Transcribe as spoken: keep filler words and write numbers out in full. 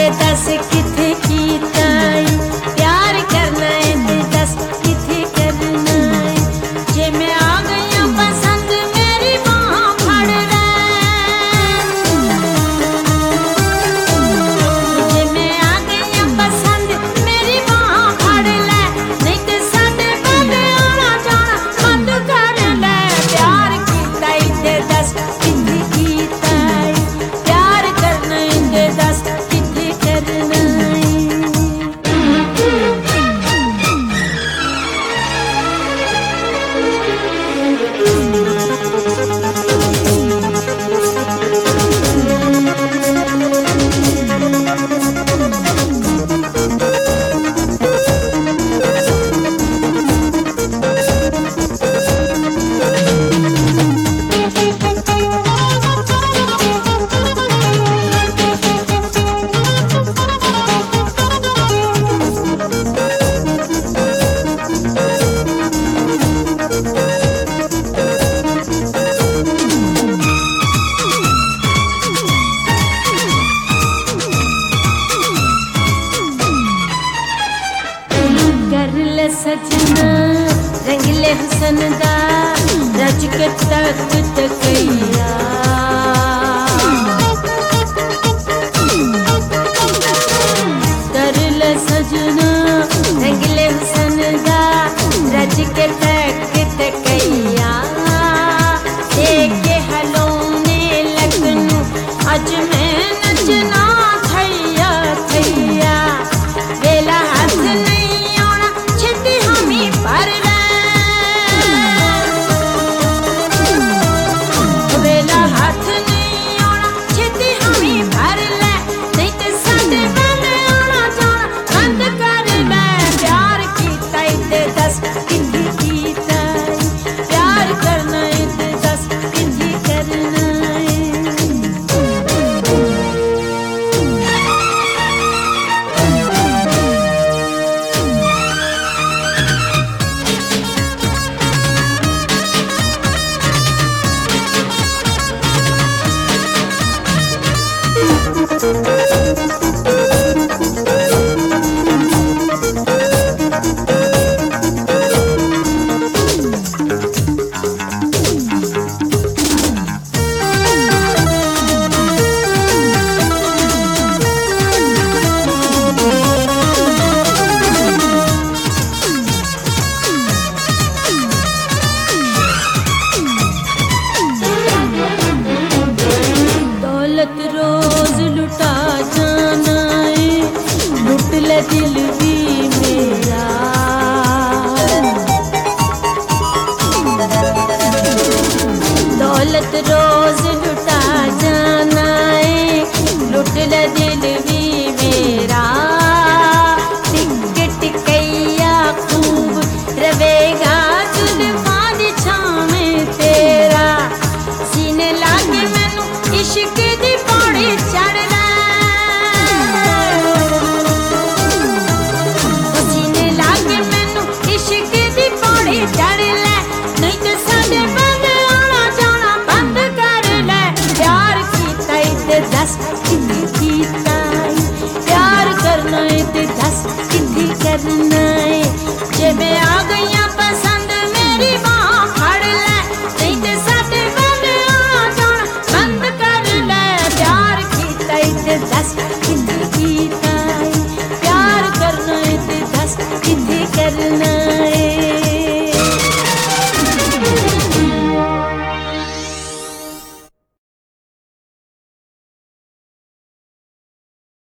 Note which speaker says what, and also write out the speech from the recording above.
Speaker 1: दस किथे कीता प्यार करना है ते दस किथे करना है। जे मैं आ गई पसंद मेरी बांह फड़ ले, जे मैं आ गई पसंद मेरी बांह फड़ ले, नहीं ते साडे बागे आना जाना बंद कर ले। प्यार कीता ते दस किथे कीता प्यार करना है ते दस किथे करना है। सजना रंगले हुसन दा रच के तक तकैया, कर ले सजना रंगले हुसन दा रच के तक तकैया। देख के हलोने लगनू अज मैं नचना थैया थैया, वेला हाथ नहीं पर वेला हाथ नहीं आना छेती हमी भर ले, नहीं ते साडे बागे आना जाना बंद कर ले। प्यार कीता ते दस किथे कीता प्यार करना है ते दस किथे करना है। दौलत रोज लुटा जाना है, लुट ले दिल भी मेरा। दौलत रोज लुटा जाना है, लुट ले दिल भी मेरा। टिक टिकैया खूब रवेगा जुल्फां दी छां में तेरा, सीने लागे मैनू इश्क दी पौड़ी चढ़ ले, सीने लागे मैनू इश्क दी पौड़ी चढ़ ले, नहीं ते साडे बागे आना जाना बंद कर ले। प्यार कीता ते दस किथे कीता प्यार करना है ते दस किथे करना है। जे मैं आ गई पसंद मेरी बांह फड़ ले, नहीं ते साडे बागे आना जाना बंद कर ले। प्यार कीता ते दस